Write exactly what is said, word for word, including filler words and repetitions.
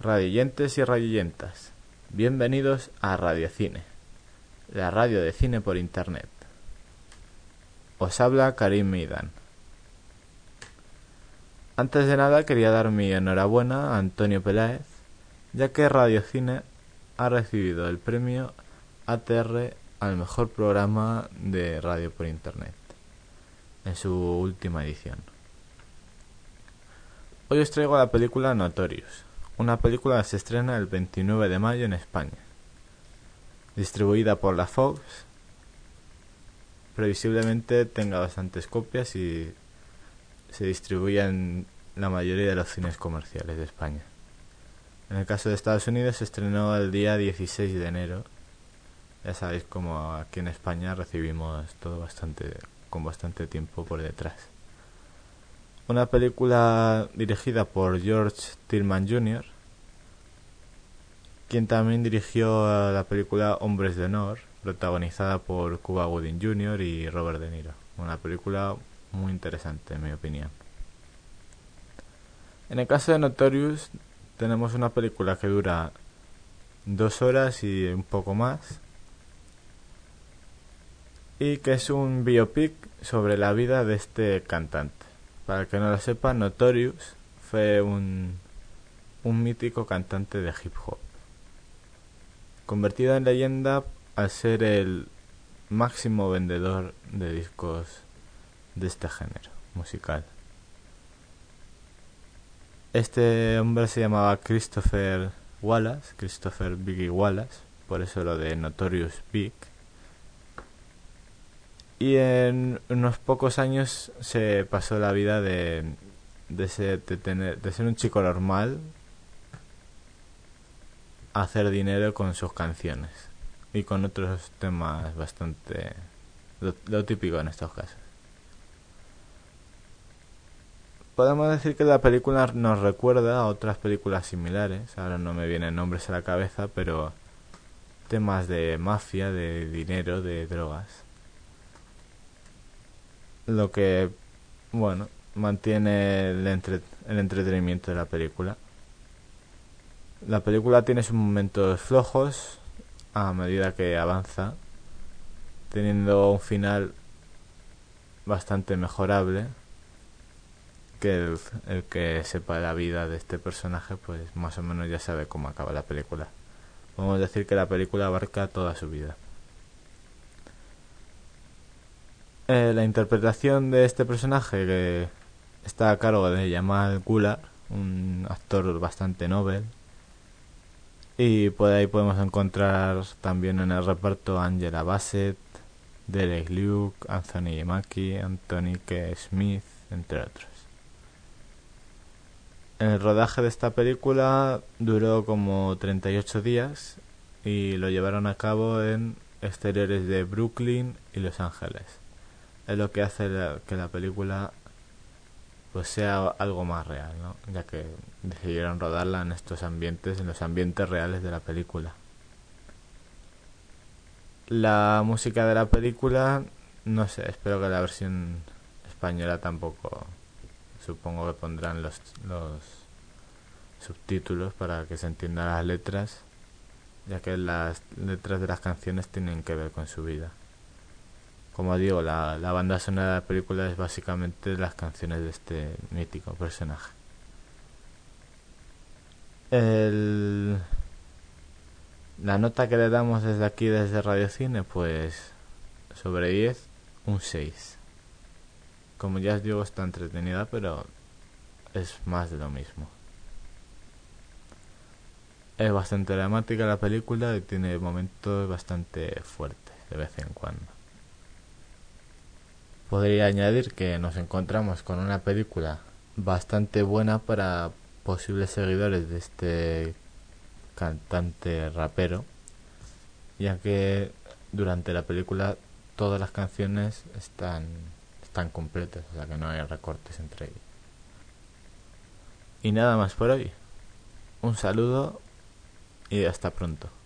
Radioyentes y radioyentas, bienvenidos a Radiocine, la radio de cine por internet. Os habla Karim Meidan. Antes de nada quería dar mi enhorabuena a Antonio Peláez, ya que Radiocine ha recibido el premio A T R al mejor programa de radio por internet en su última edición. Hoy os traigo la película Notorious, una película que se estrena el veintinueve de mayo en España, distribuida por la Fox. Previsiblemente tenga bastantes copias y se distribuya en la mayoría de los cines comerciales de España. En el caso de Estados Unidos se estrenó el día dieciséis de enero. Ya sabéis como aquí en España recibimos todo bastante con bastante tiempo por detrás. Una película dirigida por George Tillman junior, quien también dirigió la película Hombres de Honor, protagonizada por Cuba Gooding junior y Robert De Niro. Una película muy interesante, en mi opinión. En el caso de Notorious, tenemos una película que dura dos horas y un poco más, y que es un biopic sobre la vida de este cantante. Para el que no lo sepa, Notorious fue un, un mítico cantante de hip hop, convertido en leyenda al ser el máximo vendedor de discos de este género musical. Este hombre se llamaba Christopher Wallace, Christopher Biggie Wallace, por eso lo de Notorious Big. Y en unos pocos años se pasó la vida de de ser, de tener, de ser un chico normal a hacer dinero con sus canciones y con otros temas bastante lo, lo típico en estos casos. Podemos decir que la película nos recuerda a otras películas similares. Ahora no me vienen nombres a la cabeza, pero temas de mafia, de dinero, de drogas. Lo que, bueno, mantiene el, entre, el entretenimiento de la película. La película tiene sus momentos flojos a medida que avanza, teniendo un final bastante mejorable, que el, el que sepa la vida de este personaje pues más o menos ya sabe cómo acaba la película. Podemos decir que la película abarca toda su vida. Eh, la interpretación de este personaje, que está a cargo de Jamal Gular, un actor bastante noble, y por ahí podemos encontrar también en el reparto a Angela Bassett, Derek Luke, Anthony Mackie, Anthony K. Smith, entre otros. El rodaje de esta película duró como treinta y ocho días y lo llevaron a cabo en exteriores de Brooklyn y Los Ángeles. Es lo que hace la, que la película pues sea algo más real, ¿no? Ya que decidieron rodarla en estos ambientes, en los ambientes reales de la película. La música de la película, no sé, espero que la versión española tampoco. Supongo que pondrán los, los subtítulos para que se entiendan las letras, ya que las letras de las canciones tienen que ver con su vida. Como digo, la, la banda sonora de la película es básicamente las canciones de este mítico personaje. El, la nota que le damos desde aquí, desde Radiocine, pues sobre diez, un seis. Como ya os digo, está entretenida, pero es más de lo mismo. Es bastante dramática la película y tiene momentos bastante fuertes de vez en cuando. Podría añadir que nos encontramos con una película bastante buena para posibles seguidores de este cantante rapero, ya que durante la película todas las canciones están, están completas, o sea que no hay recortes entre ellas. Y nada más por hoy. Un saludo y hasta pronto.